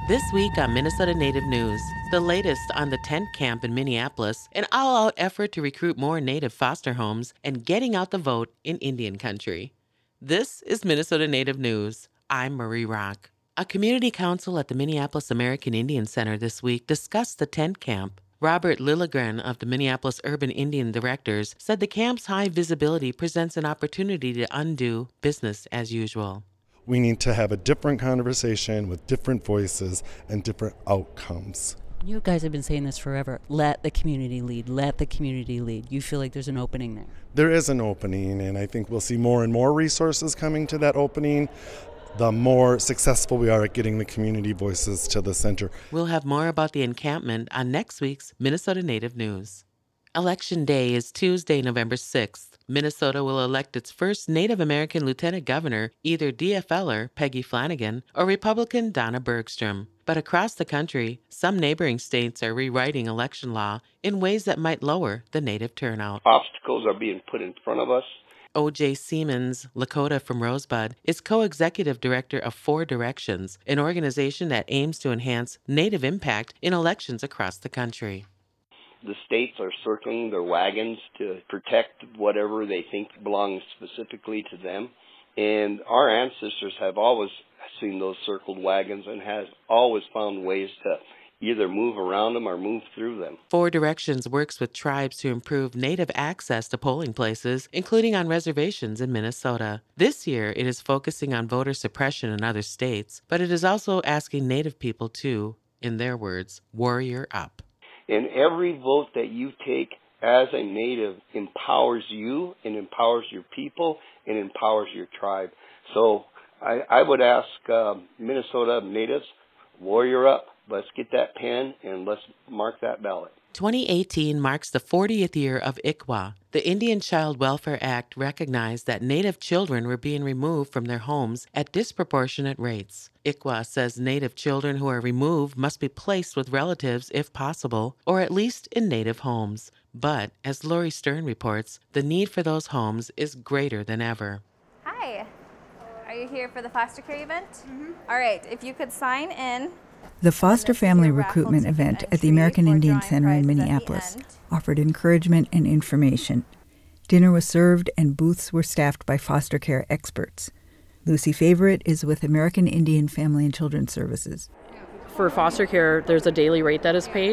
This week on Minnesota Native News, the latest on the tent camp in Minneapolis, an all-out effort to recruit more Native foster homes, and getting out the vote in Indian country. This is Minnesota Native News. I'm Marie Rock. A community council at the Minneapolis American Indian Center this week discussed the tent camp. Robert Lilligren of the Minneapolis Urban Indian Directors said the camp's high visibility presents an opportunity to undo business as usual. We need to have a different conversation with different voices and different outcomes. You guys have been saying this forever. Let the community lead. Let the community lead. You feel like there's an opening there? There is an opening, and I think we'll see more and more resources coming to that opening, the more successful we are at getting the community voices to the center. We'll have more about the encampment on next week's Minnesota Native News. Election Day is Tuesday, November 6th. Minnesota will elect its first Native American lieutenant governor, either DFLer Peggy Flanagan or Republican Donna Bergstrom. But across the country, some neighboring states are rewriting election law in ways that might lower the Native turnout. Obstacles are being put in front of us. O.J. Siemens, Lakota from Rosebud, is co-executive director of Four Directions, an organization that aims to enhance Native impact in elections across the country. The states are circling their wagons to protect whatever they think belongs specifically to them. And our ancestors have always seen those circled wagons and has always found ways to either move around them or move through them. Four Directions works with tribes to improve Native access to polling places, including on reservations in Minnesota. This year, it is focusing on voter suppression in other states, but it is also asking Native people to, in their words, warrior up. And every vote that you take as a Native empowers you and empowers your people and empowers your tribe. So I would ask Minnesota Natives, warrior up. Let's get that pen and let's mark that ballot. 2018 marks the 40th year of ICWA. The Indian Child Welfare Act recognized that Native children were being removed from their homes at disproportionate rates. ICWA says Native children who are removed must be placed with relatives if possible, or at least in Native homes. But, as Lori Stern reports, the need for those homes is greater than ever. Hi, are you here for the foster care event? Mm-hmm. All right, if you could sign in. The foster family recruitment event at the American Indian Center in Minneapolis offered encouragement and information. Dinner was served and booths were staffed by foster care experts. Lucy Favorite is with American Indian Family and Children's Services. For foster care, there's a daily rate that is paid,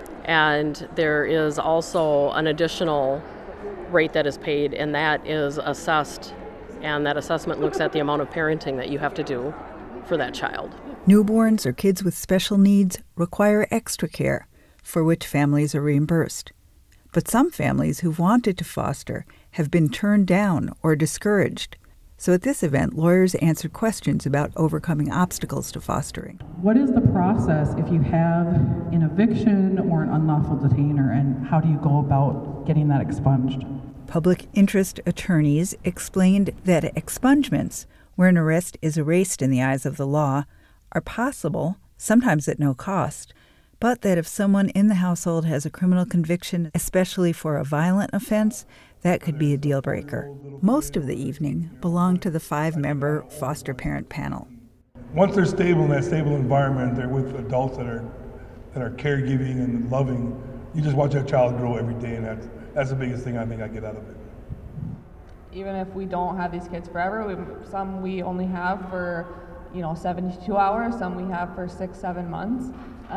and there is also an additional rate that is paid, and that is assessed, and that assessment looks at the amount of parenting that you have to do for that child. Newborns or kids with special needs require extra care, for which families are reimbursed. But some families who've wanted to foster have been turned down or discouraged. So at this event, lawyers answered questions about overcoming obstacles to fostering. What is the process if you have an eviction or an unlawful detainer, and how do you go about getting that expunged? Public interest attorneys explained that expungements, where an arrest is erased in the eyes of the law, are possible, sometimes at no cost, but that if someone in the household has a criminal conviction, especially for a violent offense, that could be a deal breaker. Most of the evening belonged to the 5-member foster parent panel. Once they're stable in that stable environment, they're with adults that are caregiving and loving, you just watch that child grow every day, and that's the biggest thing I think I get out of it. Even if we don't have these kids forever, some we only have for 72 hours, some we have for 6-7 months.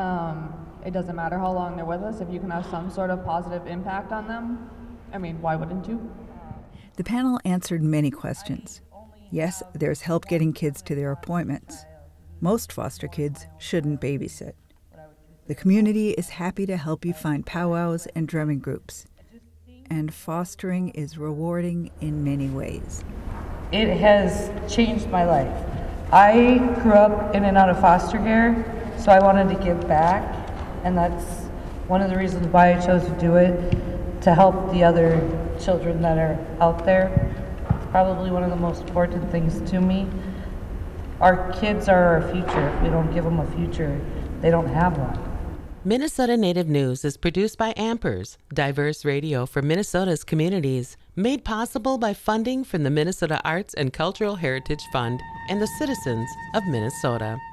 It doesn't matter how long they're with us. If you can have some sort of positive impact on them, why wouldn't you? The panel answered many questions. Yes, there's help getting kids to their appointments. Most foster kids shouldn't babysit. The community is happy to help you find powwows and drumming groups. And fostering is rewarding in many ways. It has changed my life. I grew up in and out of foster care, so I wanted to give back, and that's one of the reasons why I chose to do it, to help the other children that are out there. It's probably one of the most important things to me. Our kids are our future. If we don't give them a future, they don't have one. Minnesota Native News is produced by Ampers, diverse radio for Minnesota's communities, made possible by funding from the Minnesota Arts and Cultural Heritage Fund and the citizens of Minnesota.